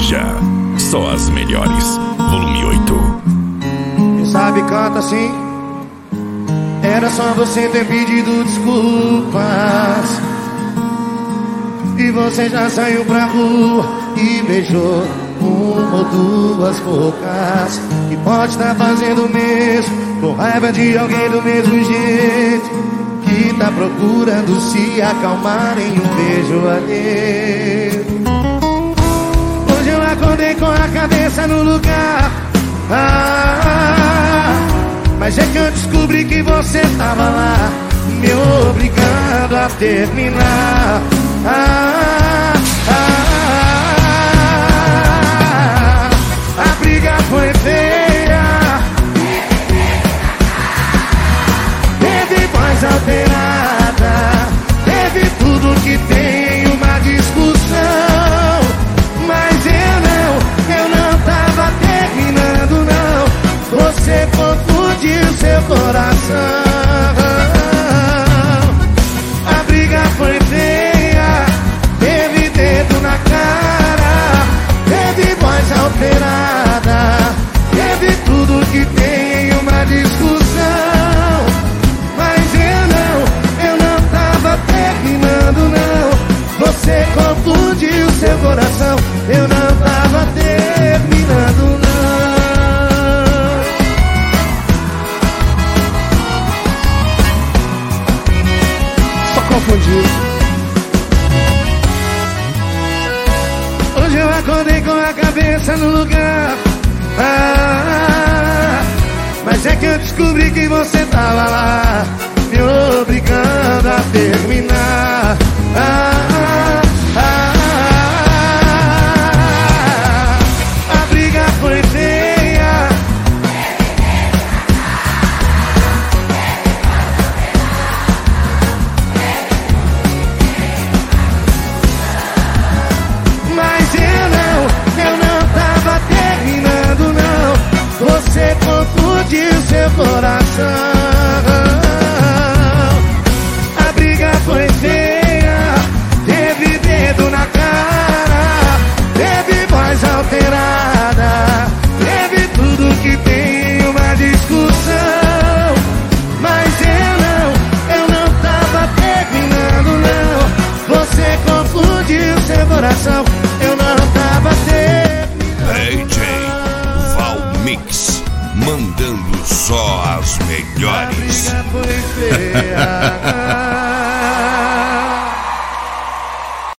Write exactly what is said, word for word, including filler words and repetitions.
Sertaneja. Só as melhores. Volume oito. Quem sabe canta assim. Era só você ter pedido desculpas e você já saiu pra rua e beijou uma ou duas bocas. E pode estar fazendo o mesmo, com raiva de alguém do mesmo jeito, que tá procurando se acalmar em um beijo alheio. Hoje eu acordei com a cabeça no lugar, ah, mas é que eu descobri que você tava lá, me obrigando a terminar. Ah, ah, ah, a briga foi feia, teve voz alterada, teve tudo que tem uma discussão, mas eu não, eu não tava terminando não. Você confundiu seu coração. A briga foi feia, teve dedo na cara, teve voz alterada, teve tudo que tem em uma discussão, mas eu não, eu não tava terminando não. Você confundiu seu coração, eu não tava terminando não. Confundiu. Hoje eu acordei com a cabeça no lugar, ah, mas é que eu descobri que você tava lá, me obrigando a terminar. Ah, ah, ah, a briga foi feia, mas eu não, eu não tava terminando não. Você confundiu seu coração.